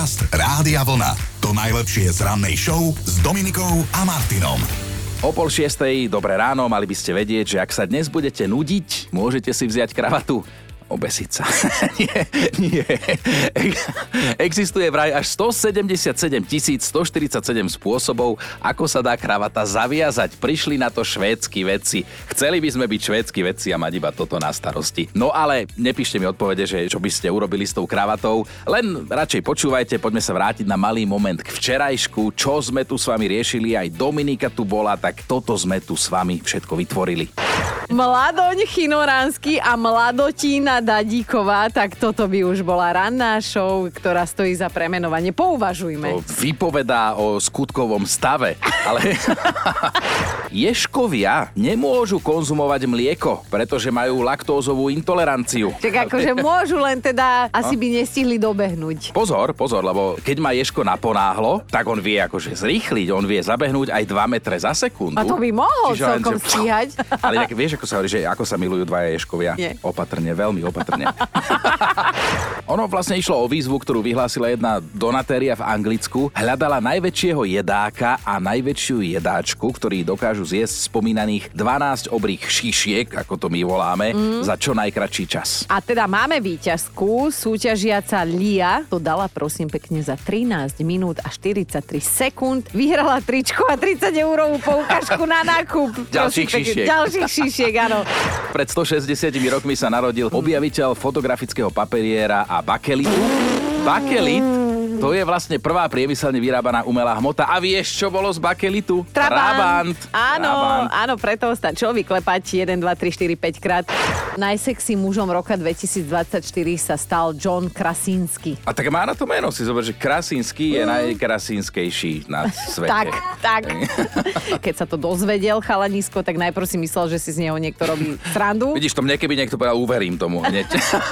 Podcast Rádia Vlna. To najlepšie z rannej show s Dominikou a Martinom. O 5:30, dobré ráno, mali by ste vedieť, že ak sa dnes budete nudiť, môžete si vziať kravatu. Obesiť sa. Nie. Existuje vraj až 177 147 spôsobov, ako sa dá kravata zaviazať. Prišli na to švédsky vedci. Chceli by sme byť švédsky vedci a mať iba toto na starosti. No ale nepíšte mi odpovede, že čo by ste urobili s tou kravatou. Len radšej počúvajte, poďme sa vrátiť na malý moment k včerajšku. Čo sme tu s vami riešili, aj Dominika tu bola, tak toto sme tu s vami všetko vytvorili. Mladoň Chinoránsky a Mladotína Dadíková, tak toto by už bola ranná show, ktorá stojí za premenovanie. Pouvažujme. To vypovedá o skutkovom stave, ale ješkovia nemôžu konzumovať mlieko, pretože majú laktózovú intoleranciu. Čak akože môžu, len teda asi by nestihli dobehnúť. Pozor, lebo keď má ješko naponáhlo, tak on vie akože zrýchliť, on vie zabehnúť aj 2 metre za sekundu. A to by mohol celkom stíhať. Ale vieš, ako sa hovorí, že ako sa milujú dvaja ješkovia? Nie. Opatrne, veľmi opatrne. Ono vlastne išlo o výzvu, ktorú vyhlásila jedna donatéria v Anglicku. Hľadala najväčšieho jedáka a najväčšiu jedáčku, ktorí dokážu zjesť spomínaných 12 obrých šišiek, ako to my voláme, za čo najkratší čas. A teda máme víťazku, súťažiaca Lia. To dala prosím pekne za 13 minút a 43 sekúnd. Vyhrala tričko a 30 eurovú poukážku na nákup. Ďalších šišiek, áno. Pred 160 rokmi sa narodil objaviteľ fotografického paperiera a bakelitu. Bakelit, to je vlastne prvá priemyselne vyrábaná umelá hmota. A vieš, čo bolo z bakelitu? Trabant. Áno, preto stačilo vyklepať 1, 2, 3, 4, 5 krát. Najsexy mužom roka 2024 sa stal John Krasinski. A tak má na to meno, si zober, že Krasinski je najkrasínskejší na svete. Tak. Keď sa to dozvedel chalanisko, tak najprv si myslel, že si z neho niekto robí srandu. Vidíš, to mne keby niekto povedal, uverím tomu hneď.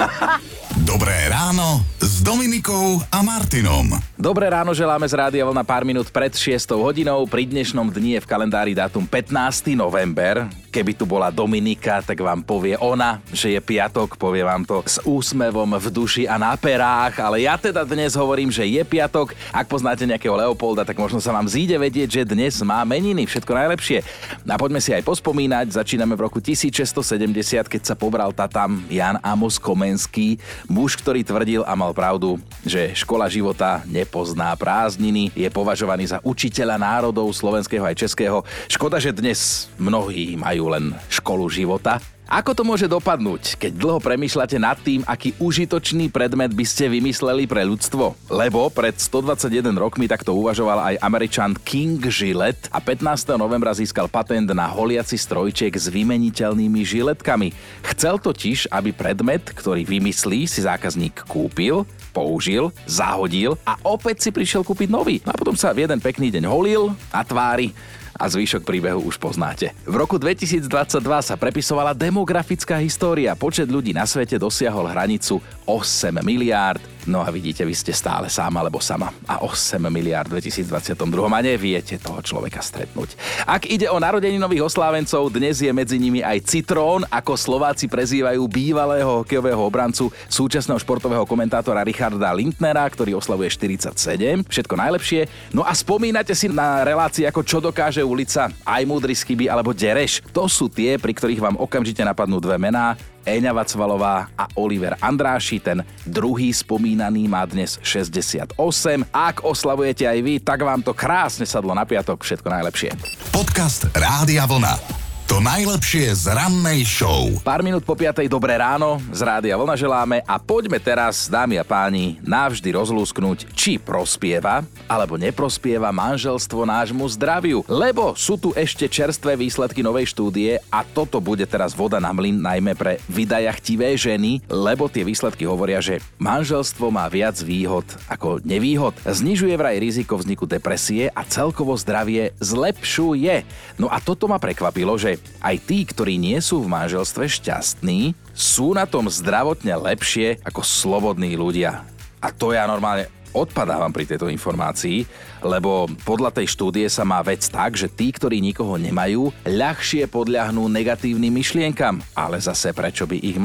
Dobré ráno s Dominikou a Martinom. Dobré ráno želáme z Rádia Vlna pár minút pred 6 hodinou. Pri dnešnom dni je v kalendári dátum 15. november. Keby tu bola Dominika, tak vám povie ona, že je piatok, povie vám to s úsmevom v duši a na perách, ale ja teda dnes hovorím, že je piatok. Ak poznáte nejakého Leopolda, tak možno sa vám zíde vedieť, že dnes má meniny, všetko najlepšie. A poďme si aj pospomínať, začíname v roku 1670, keď sa pobral tatam Jan Amos Komenský, muž, ktorý tvrdil a mal pravdu, že škola života nepozná prázdniny, je považovaný za učiteľa národov slovenského aj českého. Škoda, že dnes mnohí majú len školu života. Ako to môže dopadnúť, keď dlho premýšľate nad tým, aký užitočný predmet by ste vymysleli pre ľudstvo? Lebo pred 121 rokmi takto uvažoval aj Američan King Gillette a 15. novembra získal patent na holiaci strojček s vymeniteľnými žiletkami. Chcel totiž, aby predmet, ktorý vymyslí, si zákazník kúpil, použil, zahodil a opäť si prišiel kúpiť nový. A potom sa v jeden pekný deň holil na tvári a zvyšok príbehu už poznáte. V roku 2022 sa prepisovala demografická história. Počet ľudí na svete dosiahol hranicu 8 miliárd. No a vidíte, vy ste stále sám alebo sama. A 8 miliárd v 2022 a neviete toho človeka stretnúť. Ak ide o narodeninových oslávencov, dnes je medzi nimi aj Citrón, ako Slováci prezývajú bývalého hokejového obrancu, súčasného športového komentátora Richarda Lindnera, ktorý oslavuje 47. Všetko najlepšie. No a spomínate si na relácie ako Čo dokáže ulica, Aj múdry z chyby alebo Dereš. To sú tie, pri ktorých vám okamžite napadnú dve mená. Eňa Vacvalová a Oliver Andráši, ten druhý spomínaný má dnes 68. Ak oslavujete aj vy, tak vám to krásne sadlo na piatok, všetko najlepšie. Podcast Rádia Vlna. To najlepšie z rannej show. Pár minút po 5. dobré ráno, z Rádia Vlna želáme a poďme teraz, dámy a páni, navždy rozlúsknuť, či prospieva alebo neprospieva manželstvo nášmu zdraviu. Lebo sú tu ešte čerstvé výsledky novej štúdie a toto bude teraz voda na mlyn, najmä pre vydajachtivé ženy, lebo tie výsledky hovoria, že manželstvo má viac výhod ako nevýhod. Znižuje vraj riziko vzniku depresie a celkovo zdravie zlepšuje. No a toto ma prekvapilo, že aj tí, ktorí nie sú v manželstve šťastní, sú na tom zdravotne lepšie ako slobodní ľudia. A to ja normálne odpadávam pri tejto informácii, lebo podľa tej štúdie sa má vec tak, že tí, ktorí nikoho nemajú, ľahšie podľahnú negatívnym myšlienkam. Ale zase prečo by ich mali?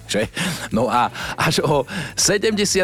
že? No a až o 79%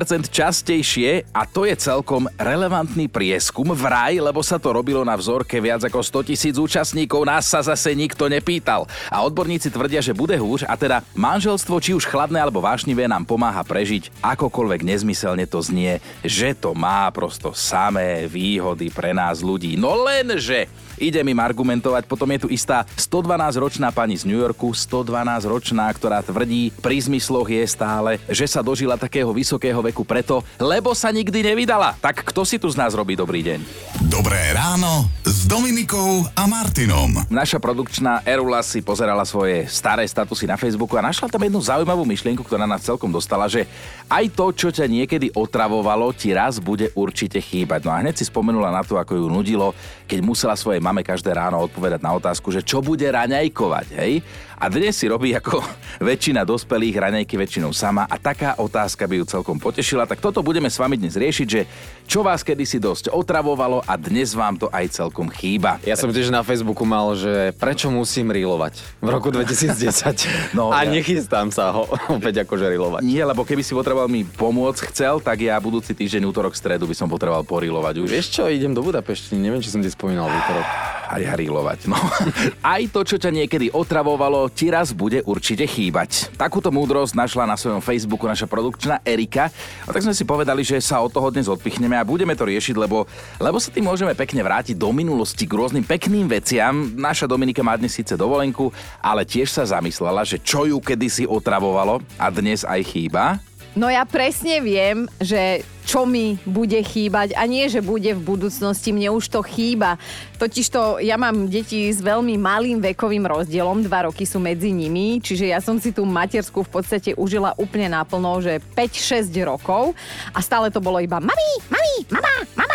častejšie, a to je celkom relevantný prieskum vraj, lebo sa to robilo na vzorke viac ako 100 000 účastníkov, nás sa zase nikto nepýtal. A odborníci tvrdia, že bude húř, a teda manželstvo, či už chladné alebo vášnivé, nám pomáha prežiť. Akokoľvek nezmyselne to znie, že to má prosto samé výhody pre nás ľudí. No lenže idem im argumentovať, potom je tu istá 112-ročná pani z New Yorku, 112-ročná, ktorá tvrdí, pri zmysloch je stále, že sa dožila takého vysokého veku preto, lebo sa nikdy nevydala. Tak kto si tu z nás robí dobrý deň? Dobré ráno s Dominikou a Martinom. Naša produkčná Erula si pozerala svoje staré statusy na Facebooku a našla tam jednu zaujímavú myšlienku, ktorá nás celkom dostala, že aj to, čo ťa niekedy otravovalo, ti raz bude určite chýbať. No a hneď si spomenula na to, ako ju nudilo, keď musela svojej mame každé ráno odpovedať na otázku, že čo bude raňajkovať, hej? A dnes si robí ako väčšina dospelých raňajky väčšinou sama a taká otázka by ju celkom potešila. Tak toto budeme s vami dnes riešiť, že čo vás kedysi dosť otravovalo a dnes vám to aj celkom chýba. Ja som tiež na Facebooku mal, že prečo musím rilovať v roku 2010. No, a nechystám sa ho opäť akože rilovať. Nie, lebo keby si potreboval mi pomôcť chcel, tak ja budúci týždeň, útorok, stredu by som potreboval porilovať už. Vieš čo, idem do Budapešti, neviem, či som ti spomínal útorok. Aj rilovať, no. Aj to, čo ťa niekedy otravovalo, ti raz bude určite chýbať. Takúto múdrosť našla na svojom Facebooku naša produkčná Erika. A tak sme si povedali, že sa od toho dnes odpichneme a budeme to riešiť, lebo sa tým môžeme pekne vrátiť do minulosti k rôznym pekným veciam. Naša Dominika má dnes síce dovolenku, ale tiež sa zamyslela, že čo ju kedysi otravovalo a dnes aj chýba. No ja presne viem, že čo mi bude chýbať a nie, že bude v budúcnosti, mne už to chýba. Totižto ja mám deti s veľmi malým vekovým rozdielom, 2 roky sú medzi nimi, čiže ja som si tú matersku v podstate užila úplne naplno, že 5-6 rokov a stále to bolo iba mami, mama.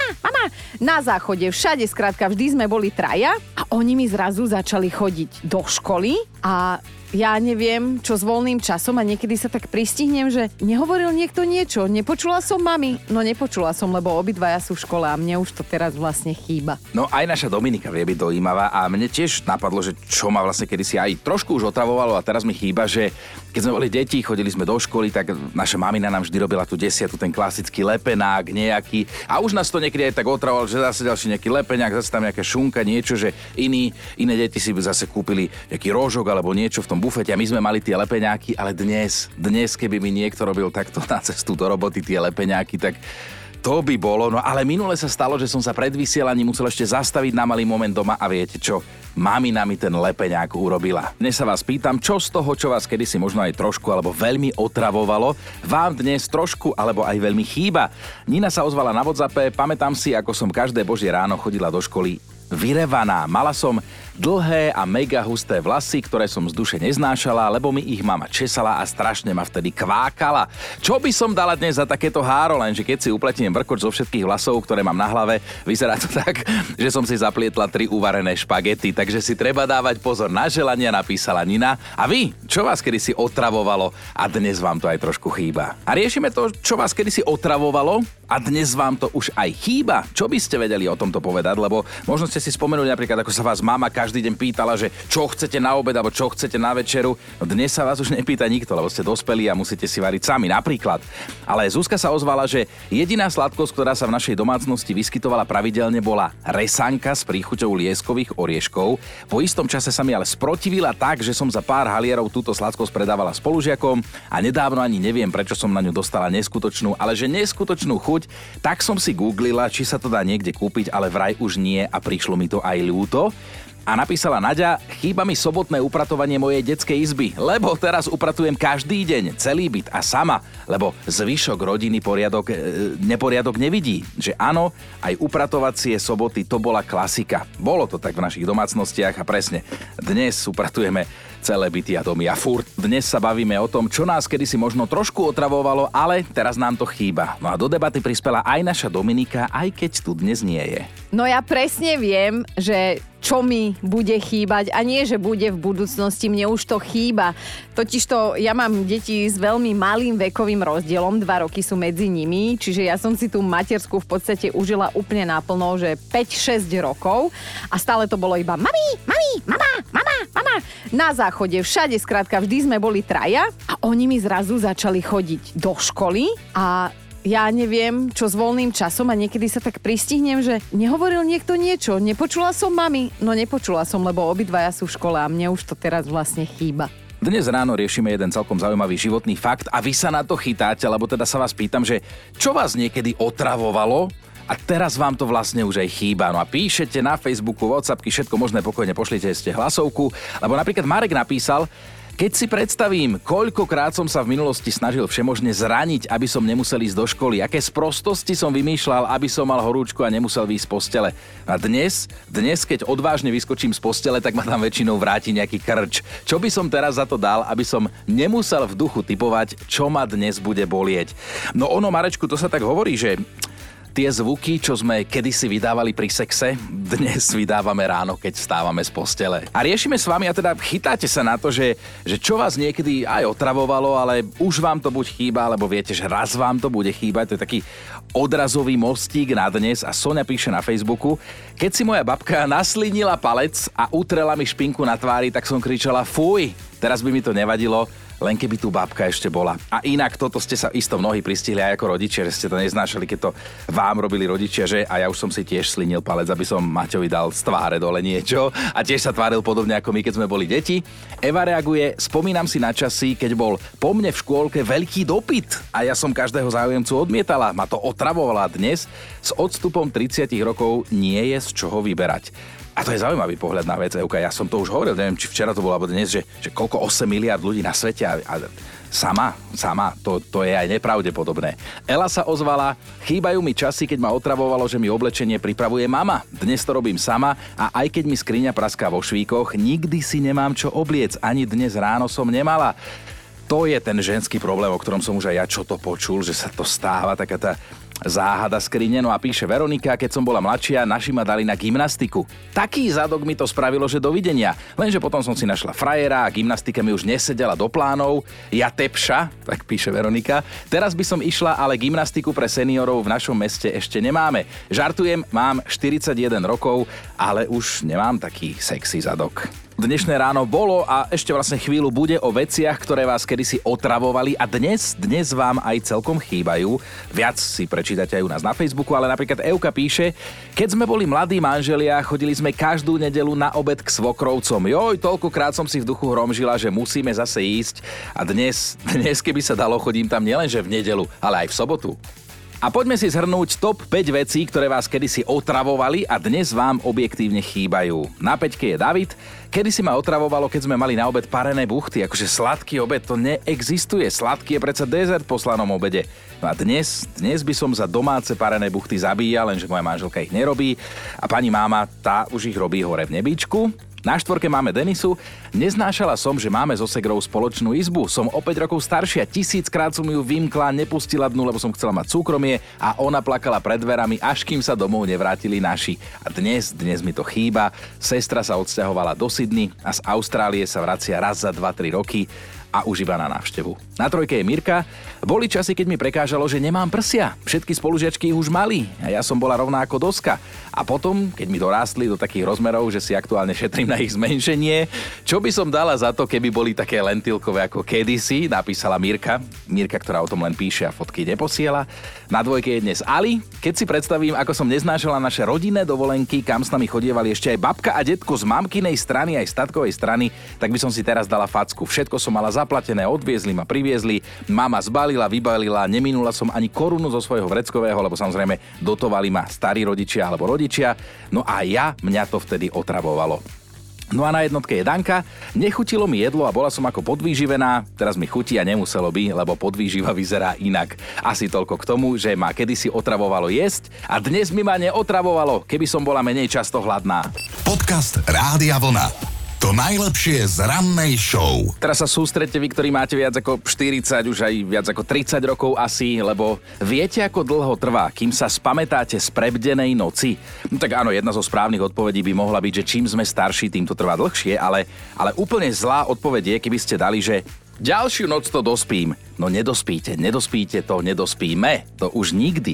Na záchode, všade, skrátka, vždy sme boli traja a oni mi zrazu začali chodiť do školy a ja neviem, čo s voľným časom a niekedy sa tak pristihnem, že nehovoril niekto niečo, nepočula som mami. No nepočula som, lebo obidvaja sú v škole a mne už to teraz vlastne chýba. No aj naša Dominika vie byť dojímavá a mne tiež napadlo, že čo ma vlastne kedysi aj trošku už otravovalo a teraz mi chýba, že keď sme boli deti, chodili sme do školy, tak naša mamina nám vždy robila tú 10, ten klasický lepenák nejaký a už nás to niekedy aj tak otravovalo, že zase ďalší nejaký lepenák, zase tam nejaká šunka, niečo, že iné deti si zase kúpili nejaký rožok alebo niečo v tom bufete a my sme mali tie lepeňáky, ale dnes keby mi niekto robil takto na cestu do roboty tie lepeňáky, tak to by bolo. No ale minule sa stalo, že som sa pred vysielaním musel ešte zastaviť na malý moment doma a viete čo? Mamina mi ten lepeňák urobila. Dnes sa vás pýtam, čo z toho, čo vás kedysi možno aj trošku alebo veľmi otravovalo, vám dnes trošku alebo aj veľmi chýba. Nina sa ozvala na WhatsAppe, pamätám si, ako som každé božie ráno chodila do školy vyrevaná. Mala som dlhé a mega husté vlasy, ktoré som z duše neznášala, lebo mi ich mama česala a strašne ma vtedy kvákala. Čo by som dala dnes za takéto háro, lenže keď si upletiem vrkoč zo všetkých vlasov, ktoré mám na hlave, vyzerá to tak, že som si zaplietla 3 uvarené špagety, takže si treba dávať pozor na želania, napísala Nina. A vy, čo vás kedysi otravovalo a dnes vám to aj trošku chýba? A riešime to, čo vás kedysi otravovalo a dnes vám to už aj chýba. Čo by ste vedeli o tomto povedať, lebo možno ste si spomenuli napríklad, ako sa vás mama každý deň pýtala, že čo chcete na obed alebo čo chcete na večeru. No dnes sa vás už nepýta nikto, lebo ste dospelí a musíte si variť sami napríklad. Ale Zuzka sa ozvala, že jediná sladkosť, ktorá sa v našej domácnosti vyskytovala pravidelne, bola resanka s príchuťou lieskových orieškov. Po istom čase sa mi ale sprotivila tak, že som za pár halierov túto sladkosť predávala spolužiakom a nedávno ani neviem, prečo som na ňu dostala neskutočnú, ale že neskutočnú chuť, tak som si googlila, či sa to dá niekde kúpiť, ale vraj už nie a prišlo mi to aj ľúto. A napísala Naďa, chýba mi sobotné upratovanie mojej detskej izby, lebo teraz upratujem každý deň, celý byt a sama, lebo zvyšok rodiny neporiadok nevidí. Že áno, aj upratovacie soboty to bola klasika. Bolo to tak v našich domácnostiach a presne, dnes upratujeme celé byty a domy a furt. Dnes sa bavíme o tom, čo nás kedysi možno trošku otravovalo, ale teraz nám to chýba. No a do debaty prispela aj naša Dominika, aj keď tu dnes nie je. No ja presne viem, že čo mi bude chýbať a nie, že bude v budúcnosti, mne už to chýba. Totižto ja mám deti s veľmi malým vekovým rozdielom, 2 roky sú medzi nimi, čiže ja som si tú matersku v podstate užila úplne naplno, že 5-6 rokov a stále to bolo iba mami, mama. na záchode, všade, skrátka, vždy sme boli traja a oni mi zrazu začali chodiť do školy a ja neviem, čo s voľným časom a niekedy sa tak pristihnem, že nehovoril niekto niečo, nepočula som mami. No nepočula som, lebo obidvaja sú v škole a mne už to teraz vlastne chýba. Dnes ráno riešime jeden celkom zaujímavý životný fakt a vy sa na to chytáte, lebo teda sa vás pýtam, že čo vás niekedy otravovalo a teraz vám to vlastne už aj chýba. No a píšete na Facebooku, WhatsAppky, všetko možné, pokojne pošlite ste hlasovku, lebo napríklad Marek napísal: keď si predstavím, koľkokrát som sa v minulosti snažil všemožne zraniť, aby som nemusel ísť do školy, aké sprostosti som vymýšľal, aby som mal horúčku a nemusel výjsť z postele. A dnes, keď odvážne vyskočím z postele, tak ma tam väčšinou vráti nejaký krč. Čo by som teraz za to dal, aby som nemusel v duchu tipovať, čo ma dnes bude bolieť? No ono, Marečku, to sa tak hovorí, že tie zvuky, čo sme kedysi vydávali pri sexe, dnes vydávame ráno, keď vstávame z postele. A riešime s vami, a teda chytáte sa na to, že čo vás niekedy aj otravovalo, ale už vám to buď chýba, alebo viete, že raz vám to bude chýbať. To je taký odrazový mostík na dnes a Soňa píše na Facebooku: keď si moja babka naslinila palec a utrela mi špinku na tvári, tak som kričala fuj, teraz by mi to nevadilo, len keby tu babka ešte bola. A inak toto ste sa isto mnohí pristihli aj ako rodičia, že ste to neznášali, keď to vám robili rodičia, že? A ja už som si tiež slinil palec, aby som Maťovi dal z tváre dole niečo a tiež sa tváril podobne ako my, keď sme boli deti. Eva reaguje: spomínam si na časy, keď bol po mne v škôlke veľký dopyt a ja som každého záujemcu odmietala. Ma to otravovalo a dnes s odstupom 30 rokov nie je z čoho vyberať. A to je zaujímavý pohľad na vec, Euka. Ja som to už hovoril, neviem, či včera to bolo, alebo dnes, že koľko 8 miliard ľudí na svete a sama, to je aj nepravdepodobné. Ela sa ozvala: chýbajú mi časy, keď ma otravovalo, že mi oblečenie pripravuje mama. Dnes to robím sama a aj keď mi skriňa praská vo švíkoch, nikdy si nemám čo obliec. Ani dnes ráno som nemala. To je ten ženský problém, o ktorom som už aj ja čo to počul, že sa to stáva, taká tá záhada skrine. No a píše Veronika: keď som bola mladšia, naši ma dali na gymnastiku. Taký zadok mi to spravilo, že dovidenia. Lenže potom som si našla frajera a gymnastika mi už nesedela do plánov. Ja tepša, tak píše Veronika. Teraz by som išla, ale gymnastiku pre seniorov v našom meste ešte nemáme. Žartujem, mám 41 rokov, ale už nemám taký sexy zadok. Dnešné ráno bolo a ešte vlastne chvíľu bude o veciach, ktoré vás kedysi otravovali a dnes vám aj celkom chýbajú. Viac si prečítate aj u nás na Facebooku, ale napríklad Euka píše: keď sme boli mladí manželia, chodili sme každú nedeľu na obed k svokrovcom. Joj, toľkokrát som si v duchu hromžila, že musíme zase ísť a dnes keby sa dalo, chodím tam nielenže v nedeľu, ale aj v sobotu. A poďme si zhrnúť top 5 vecí, ktoré vás kedysi otravovali a dnes vám objektívne chýbajú. Na 5 je David. Kedysi ma otravovalo, keď sme mali na obed parené buchty. Akože sladký obed to neexistuje. Sladký je predsa dezert po slanom obede. No a dnes by som za domáce parené buchty zabíjal, lenže moja manželka ich nerobí. A pani máma, tá už ich robí hore v nebíčku. Na 4 máme Denisu. Neznášala som, že máme so segrou spoločnú izbu. Som o 5 rokov staršia, 1000-krát som ju vymkla, nepustila dnu, lebo som chcela mať súkromie a ona plakala pred dverami, až kým sa domov nevrátili naši. A dnes mi to chýba. Sestra sa odsťahovala do Sydney a z Austrálie sa vracia raz za 2-3 roky a už iba na návštevu. Na 3 je Mirka. Boli časy, keď mi prekážalo, že nemám prsia. Všetky spolužiačky ich už mali a ja som bola rovná ako doska. A potom, keď mi dorástli do takých rozmerov, že si aktuálne šetrím na ich zmenšenie, čo by som dala za to, keby boli také lentilkové ako kedysi, napísala Mirka. Mirka, ktorá o tom len píše a fotky neposiela. Na 2 je dnes Ali. Keď si predstavím, ako som neznášala naše rodinné dovolenky, kam s nami chodievali ešte aj babka a detko z mamkinej strany aj z tatkovej strany, tak by som si teraz dala facku. Všetko som mala zaplatené, odviezli ma, priviezli, mama zbalila, vybalila, neminula som ani korunu zo svojho vreckového, lebo samozrejme dotovali ma starí rodičia alebo rodičia, no a mňa to vtedy otravovalo. No a na 1 je Danka. Nechutilo mi jedlo a bola som ako podvýživená, teraz mi chutí a nemuselo by, lebo podvýživa vyzerá inak. Asi toľko k tomu, že ma kedysi otravovalo jesť a dnes mi ma neotravovalo, keby som bola menej často hladná. Podcast Rádia Vlna. To najlepšie z rannej show. Teraz sa sústredte vy, ktorí máte viac ako 40, už aj viac ako 30 rokov asi, lebo viete, ako dlho trvá, kým sa spamätáte z prebdenej noci? No tak áno, jedna zo správnych odpovedí by mohla byť, že čím sme starší, tým to trvá dlhšie, ale úplne zlá odpoveď je, keby ste dali, že ďalšiu noc to dospím. No nedospíte to, nedospíme. To už nikdy.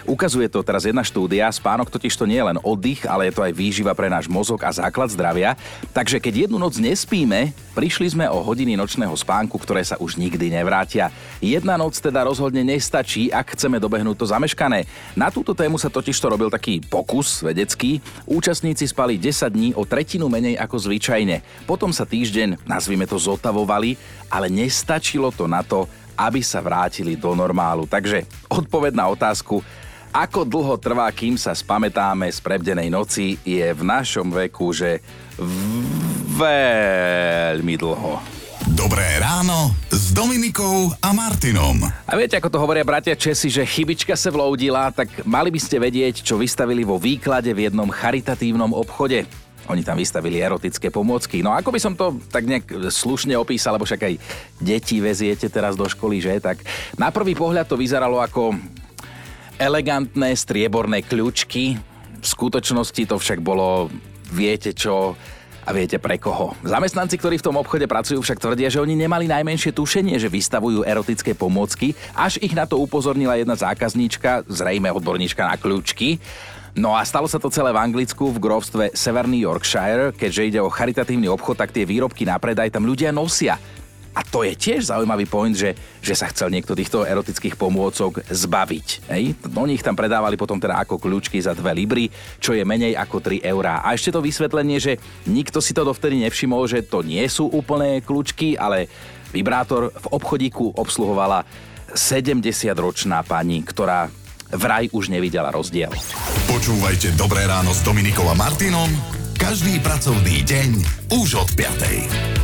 Ukazuje to teraz jedna štúdia, spánok totiž to nie je len oddych, ale je to aj výživa pre náš mozog a základ zdravia. Takže keď jednu noc nespíme, prišli sme o hodiny nočného spánku, ktoré sa už nikdy nevrátia. Jedna noc teda rozhodne nestačí, ak chceme dobehnúť to zameškané. Na túto tému sa totiž to robil taký pokus vedecký. Účastníci spali 10 dní o tretinu menej ako zvyčajne. Potom sa týždeň, nazvime to, zotavovali, ale nestačilo to na to, aby sa vrátili do normálu. Takže odpoveď na otázku, ako dlho trvá, kým sa spamätáme z prebdenej noci, je v našom veku, že veľmi dlho. Dobré ráno s Dominikou a Martinom. A viete, ako to hovoria bratia Česi, že chybička sa vloudila, tak mali by ste vedieť, čo vystavili vo výklade v jednom charitatívnom obchode. Oni tam vystavili erotické pomôcky. No ako by som to tak nejak slušne opísal, lebo však aj deti veziete teraz do školy, že? Tak na prvý pohľad to vyzeralo ako elegantné strieborné kľúčky. V skutočnosti to však bolo viete čo a viete pre koho. Zamestnanci, ktorí v tom obchode pracujú, však tvrdia, že oni nemali najmenšie tušenie, že vystavujú erotické pomôcky, až ich na to upozornila jedna zákazníčka, zrejme odborníčka na kľúčky. No a stalo sa to celé v Anglicku, v grófstve Severný Yorkshire. Keďže ide o charitatívny obchod, tak tie výrobky na predaj tam ľudia nosia. A to je tiež zaujímavý point, že sa chcel niekto týchto erotických pomôcok zbaviť. Oni ich tam predávali potom teda ako kľúčky za 2 libry, čo je menej ako 3 eurá. A ešte to vysvetlenie, že nikto si to dovtedy nevšimol, že to nie sú úplné kľúčky, ale vibrátor v obchodíku obsluhovala 70-ročná pani, ktorá vraj už nevidela rozdiel. Počúvajte Dobré ráno s Dominikou a Martinom každý pracovný deň už od 5.